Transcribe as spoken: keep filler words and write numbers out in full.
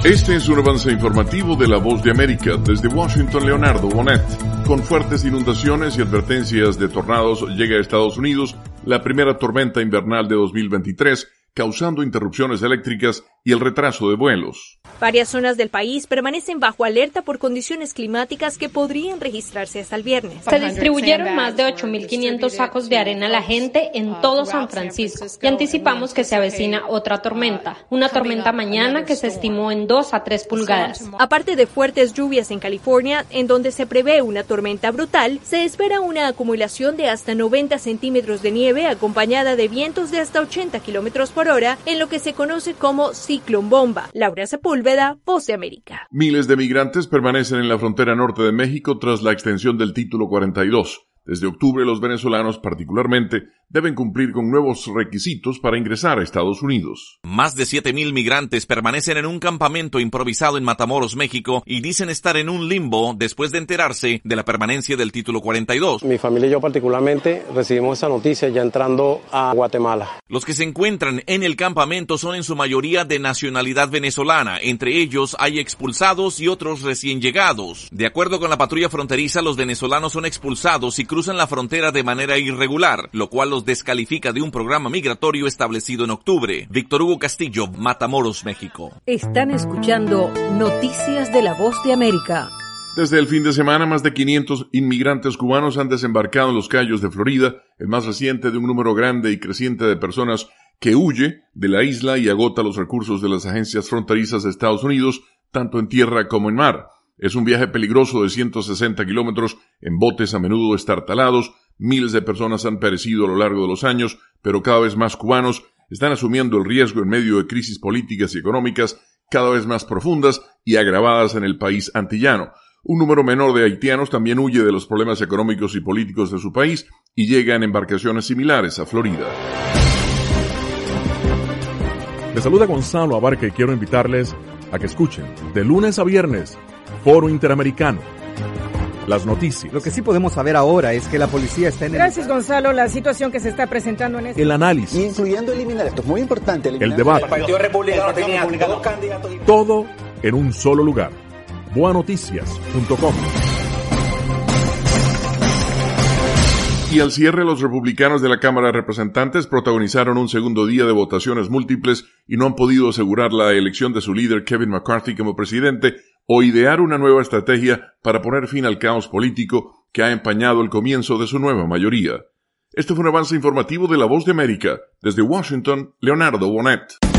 Este es un avance informativo de La Voz de América. Desde Washington, Leonardo Bonet. Con fuertes inundaciones y advertencias de tornados llega a Estados Unidos la primera tormenta invernal de dos mil veintitrés, causando interrupciones eléctricas y el retraso de vuelos. Varias zonas del país permanecen bajo alerta por condiciones climáticas que podrían registrarse hasta el viernes. Se distribuyeron más de ocho mil quinientos sacos de arena a la gente en todo San Francisco y anticipamos que se avecina otra tormenta, una tormenta mañana que se estimó en dos a tres pulgadas. Aparte de fuertes lluvias en California, en donde se prevé una tormenta brutal, se espera una acumulación de hasta noventa centímetros de nieve acompañada de vientos de hasta ochenta kilómetros por hora en lo que se conoce como ciclón bomba. Laura Sepúlveda, Voz de América. Miles de migrantes permanecen en la frontera norte de México tras la extensión del Título cuarenta y dos. Desde octubre, los venezolanos, particularmente, deben cumplir con nuevos requisitos para ingresar a Estados Unidos. Más de siete mil migrantes permanecen en un campamento improvisado en Matamoros, México, y dicen estar en un limbo después de enterarse de la permanencia del Título cuarenta y dos. Mi familia y yo particularmente recibimos esa noticia ya entrando a Guatemala. Los que se encuentran en el campamento son en su mayoría de nacionalidad venezolana. Entre ellos hay expulsados y otros recién llegados. De acuerdo con la patrulla fronteriza, los venezolanos son expulsados y cruzan la frontera de manera irregular, lo cual los descalifica de un programa migratorio establecido en octubre. Víctor Hugo Castillo, Matamoros, México. Están escuchando Noticias de La Voz de América. Desde el fin de semana, más de quinientos inmigrantes cubanos han desembarcado en Los Cayos de Florida, el más reciente de un número grande y creciente de personas que huye de la isla y agota los recursos de las agencias fronterizas de Estados Unidos, tanto en tierra como en mar. Es un viaje peligroso de ciento sesenta kilómetros en botes a menudo estartalados. Miles de personas han perecido a lo largo de los años, pero cada vez más cubanos están asumiendo el riesgo en medio de crisis políticas y económicas cada vez más profundas y agravadas en el país antillano. Un número menor de haitianos también huye de los problemas económicos y políticos de su país y llega en embarcaciones similares a Florida. Les saluda Gonzalo Abarca y quiero invitarles a que escuchen de lunes a viernes Foro Interamericano. Las noticias. Lo que sí podemos saber ahora es que la policía está en el... Gracias, Gonzalo. La situación que se está presentando en este... El análisis. Incluyendo eliminar, esto es muy importante. El debate. El Partido Republicano tenía dos candidatos. Todo en un solo lugar. boa noticias punto com. Y al cierre, los republicanos de la Cámara de Representantes protagonizaron un segundo día de votaciones múltiples y no han podido asegurar la elección de su líder Kevin McCarthy como presidente o idear una nueva estrategia para poner fin al caos político que ha empañado el comienzo de su nueva mayoría. Este fue un avance informativo de La Voz de América. Desde Washington, Leonardo Bonet.